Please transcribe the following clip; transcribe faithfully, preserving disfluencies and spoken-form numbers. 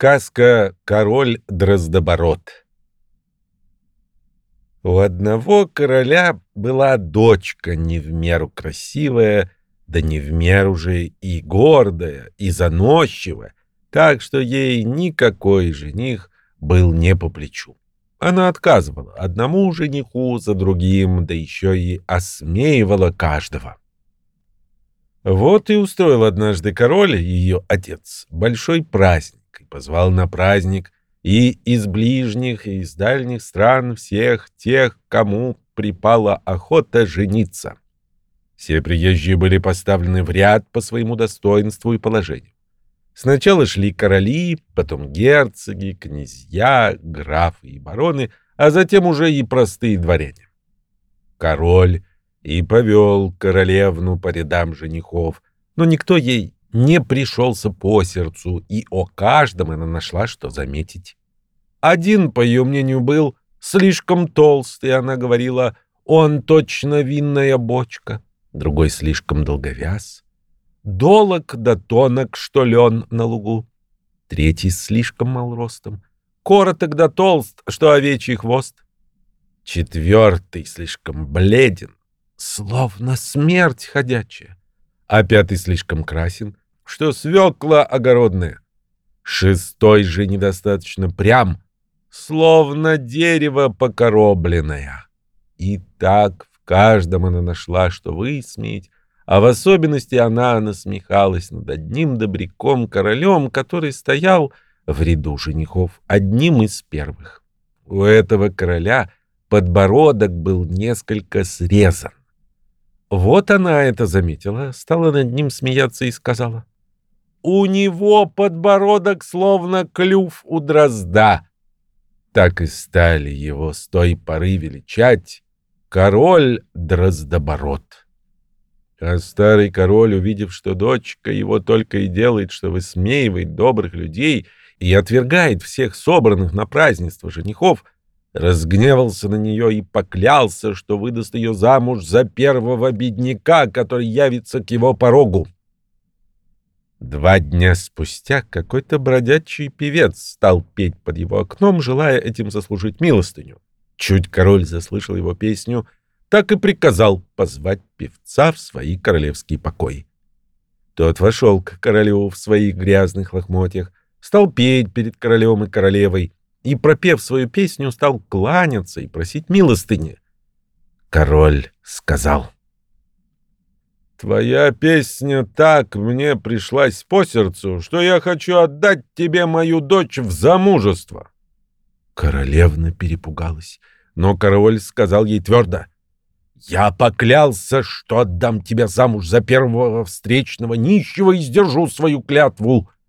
Сказка «Король Дроздобород». У одного короля была дочка не в меру красивая, да не в меру же и гордая, и заносчивая, так что ей никакой жених был не по плечу. Она отказывала одному жениху за другим, да еще и осмеивала каждого. Вот и устроил однажды король, ее отец, большой праздник, и позвал на праздник и из ближних, и из дальних стран всех тех, кому припала охота жениться. Все приезжие были поставлены в ряд по своему достоинству и положению. Сначала шли короли, потом герцоги, князья, графы и бароны, а затем уже и простые дворяне. Король и повел королевну по рядам женихов, но никто ей не пришелся по сердцу, и о каждом она нашла, что заметить. Один, по ее мнению, был слишком толст, и она говорила: «Он точно винная бочка». Другой слишком долговяз, долог да тонок, что лен на лугу. Третий слишком мал ростом, короток да толст, что овечий хвост. Четвертый слишком бледен, словно смерть ходячая, а пятый слишком красен, что свекла огородная. Шестой же недостаточно прям, словно дерево покоробленное. И так в каждом она нашла, что высмеять, а в особенности она насмехалась над одним добряком королем, который стоял в ряду женихов одним из первых. У этого короля подбородок был несколько срезан. Вот она это заметила, стала над ним смеяться и сказала: «У него подбородок словно клюв у дрозда». Так и стали его с той поры величать король Дроздобород. А старый король, увидев, что дочка его только и делает, что высмеивает добрых людей и отвергает всех собранных на празднество женихов, разгневался на нее и поклялся, что выдаст ее замуж за первого бедняка, который явится к его порогу. Два дня спустя какой-то бродячий певец стал петь под его окном, желая этим заслужить милостыню. Чуть король заслышал его песню, так и приказал позвать певца в свои королевские покои. Тот вошел к королю в своих грязных лохмотьях, стал петь перед королем и королевой, и, пропев свою песню, стал кланяться и просить милостыни. Король сказал: «Твоя песня так мне пришлась по сердцу, что я хочу отдать тебе мою дочь в замужество». Королевна перепугалась, но король сказал ей твердо: «Я поклялся, что отдам тебя замуж за первого встречного нищего и сдержу свою клятву».